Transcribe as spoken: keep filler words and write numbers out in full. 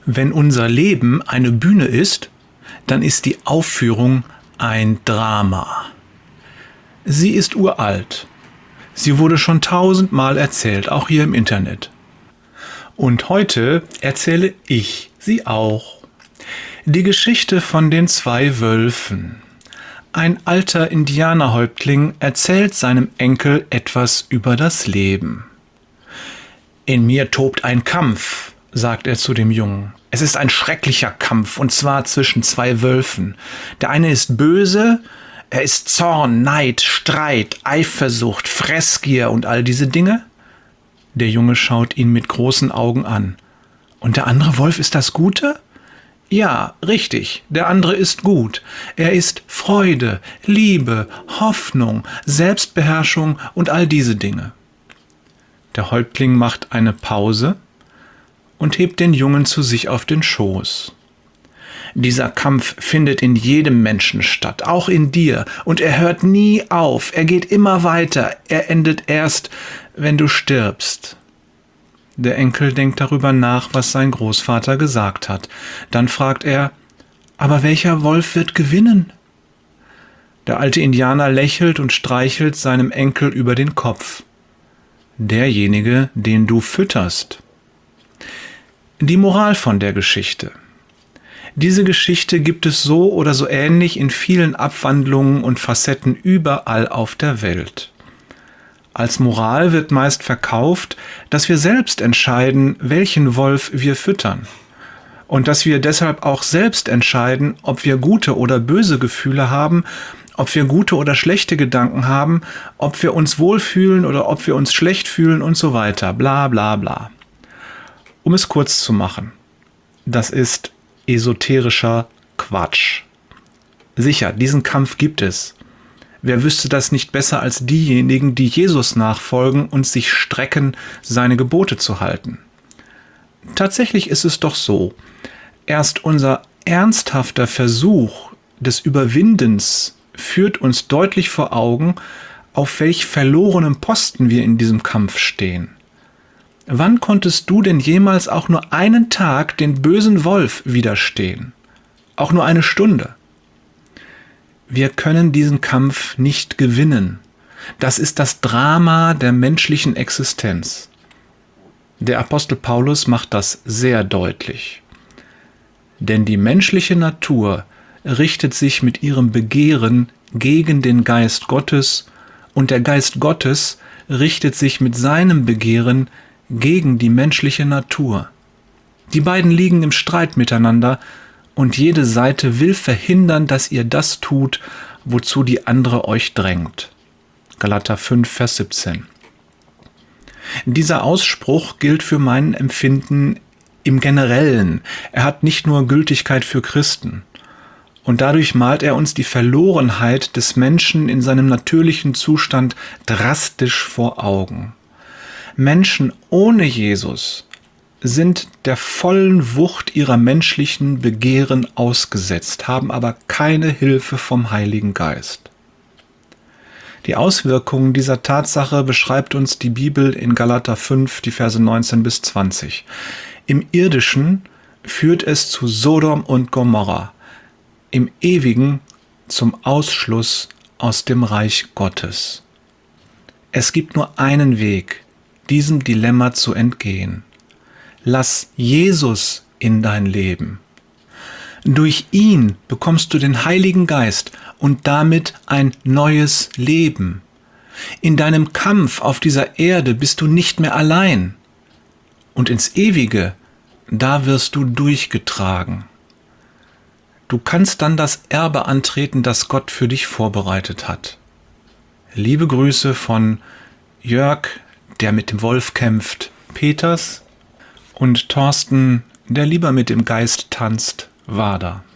Wenn unser Leben eine Bühne ist, dann ist die Aufführung ein Drama. Sie ist uralt. Sie wurde schon tausendmal erzählt, auch hier im Internet. Und heute erzähle ich sie auch. Die Geschichte von den zwei Wölfen. Ein alter Indianerhäuptling erzählt seinem Enkel etwas über das Leben. In mir tobt ein Kampf, sagt er zu dem Jungen. Es ist ein schrecklicher Kampf, und zwar zwischen zwei Wölfen. Der eine ist böse, er ist Zorn, Neid, Streit, Eifersucht, Fressgier und all diese Dinge. Der Junge schaut ihn mit großen Augen an. Und der andere Wolf ist das Gute? Ja, richtig, der andere ist gut. Er ist Freude, Liebe, Hoffnung, Selbstbeherrschung und all diese Dinge. Der Häuptling macht eine Pause und hebt den Jungen zu sich auf den Schoß. Dieser Kampf findet in jedem Menschen statt, auch in dir, und er hört nie auf, er geht immer weiter, er endet erst, wenn du stirbst. Der Enkel denkt darüber nach, was sein Großvater gesagt hat. Dann fragt er, aber welcher Wolf wird gewinnen? Der alte Indianer lächelt und streichelt seinem Enkel über den Kopf. Derjenige, den du fütterst. Die Moral von der Geschichte. Diese Geschichte gibt es so oder so ähnlich in vielen Abwandlungen und Facetten überall auf der Welt. Als Moral wird meist verkauft, dass wir selbst entscheiden, welchen Wolf wir füttern. Und dass wir deshalb auch selbst entscheiden, ob wir gute oder böse Gefühle haben, ob wir gute oder schlechte Gedanken haben, ob wir uns wohlfühlen oder ob wir uns schlecht fühlen und so weiter. Bla bla bla. Um es kurz zu machen, das ist esoterischer Quatsch. Sicher, diesen Kampf gibt es. Wer wüsste das nicht besser als diejenigen, die Jesus nachfolgen und sich strecken, seine Gebote zu halten? Tatsächlich ist es doch so, erst unser ernsthafter Versuch des Überwindens führt uns deutlich vor Augen, auf welch verlorenem Posten wir in diesem Kampf stehen. Wann konntest du denn jemals auch nur einen Tag den bösen Wolf widerstehen? Auch nur eine Stunde? Wir können diesen Kampf nicht gewinnen. Das ist das Drama der menschlichen Existenz. Der Apostel Paulus macht das sehr deutlich. Denn die menschliche Natur richtet sich mit ihrem Begehren gegen den Geist Gottes, und der Geist Gottes richtet sich mit seinem Begehren gegen die menschliche Natur. Die beiden liegen im Streit miteinander, und jede Seite will verhindern, dass ihr das tut, wozu die andere euch drängt. Galater fünf, Vers siebzehn. Dieser Ausspruch gilt für mein Empfinden im Generellen. Er hat nicht nur Gültigkeit für Christen. Und dadurch malt er uns die Verlorenheit des Menschen in seinem natürlichen Zustand drastisch vor Augen. Menschen ohne Jesus sind der vollen Wucht ihrer menschlichen Begehren ausgesetzt, haben aber keine Hilfe vom Heiligen Geist. Die Auswirkungen dieser Tatsache beschreibt uns die Bibel in Galater fünf, die Verse neunzehn bis zwanzig. Im Irdischen führt es zu Sodom und Gomorra, im Ewigen zum Ausschluss aus dem Reich Gottes. Es gibt nur einen Weg, diesem Dilemma zu entgehen. Lass Jesus in dein Leben. Durch ihn bekommst du den Heiligen Geist und damit ein neues Leben. In deinem Kampf auf dieser Erde bist du nicht mehr allein. Und ins Ewige, da wirst du durchgetragen. Du kannst dann das Erbe antreten, das Gott für dich vorbereitet hat. Liebe Grüße von Jörg, der mit dem Wolf kämpft, Peters, und Thorsten, der lieber mit dem Geist tanzt, Wader.